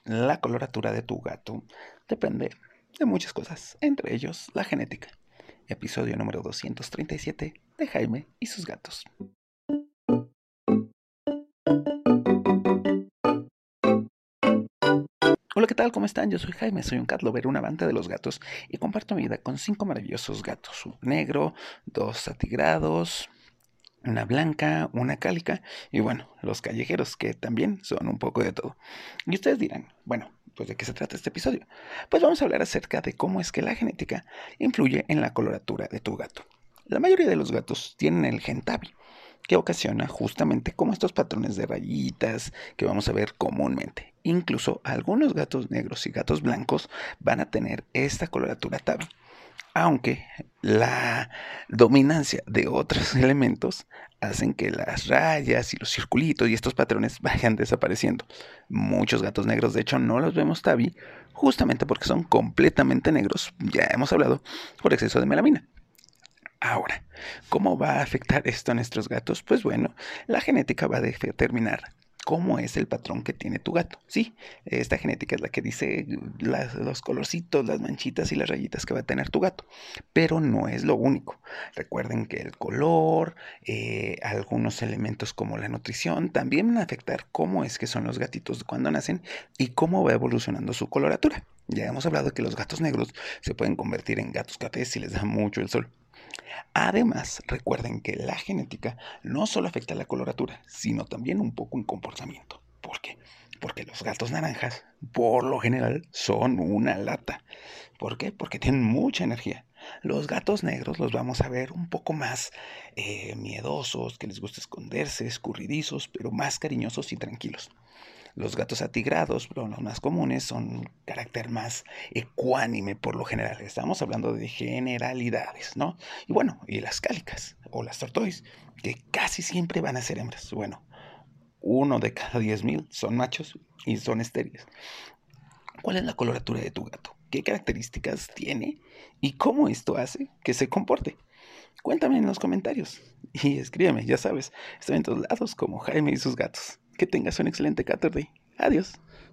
La coloratura de tu gato depende de muchas cosas, entre ellos la genética. Episodio número 237 de Jaime y sus gatos. Hola, ¿qué tal? ¿Cómo están? Yo soy Jaime, soy un cat lover, un amante de los gatos y comparto mi vida con 5 maravillosos gatos. Un negro, 2 atigrados, una blanca, una cálica y bueno, los callejeros que también son un poco de todo. Y ustedes dirán, bueno, pues ¿de qué se trata este episodio? Pues vamos a hablar acerca de cómo es que la genética influye en la coloratura de tu gato. La mayoría de los gatos tienen el gen tabby, que ocasiona justamente como estos patrones de rayitas que vamos a ver comúnmente. Incluso algunos gatos negros y gatos blancos van a tener esta coloratura tabby, aunque la dominancia de otros elementos hacen que las rayas y los circulitos y estos patrones vayan desapareciendo. Muchos gatos negros, de hecho, no los vemos tabby justamente porque son completamente negros, ya hemos hablado, por exceso de melamina. Ahora, ¿cómo va a afectar esto a nuestros gatos? Pues bueno, la genética va a determinar cómo es el patrón que tiene tu gato. Sí, esta genética es la que dice los colorcitos, las manchitas y las rayitas que va a tener tu gato, pero no es lo único. Recuerden que el color, algunos elementos como la nutrición, también van a afectar cómo es que son los gatitos cuando nacen y cómo va evolucionando su coloratura. Ya hemos hablado que los gatos negros se pueden convertir en gatos cafés si les da mucho el sol. Además, recuerden que la genética no solo afecta la coloratura, sino también un poco en comportamiento. ¿Por qué? Porque los gatos naranjas, por lo general, son una lata. ¿Por qué? Porque tienen mucha energía. Los gatos negros los vamos a ver un poco más miedosos, que les gusta esconderse, escurridizos, pero más cariñosos y tranquilos. Los gatos atigrados, pero los más comunes, son carácter más ecuánime por lo general. Estamos hablando de generalidades, ¿no? Y bueno, y las cálicas o las tortoise, que casi siempre van a ser hembras. Bueno, 1 de cada 10.000 son machos y son estériles. ¿Cuál es la coloratura de tu gato? ¿Qué características tiene? ¿Y cómo esto hace que se comporte? Cuéntame en los comentarios y escríbeme, ya sabes, estoy en todos lados como Jaime y sus gatos. Que tengas un excelente Catterday. Adiós.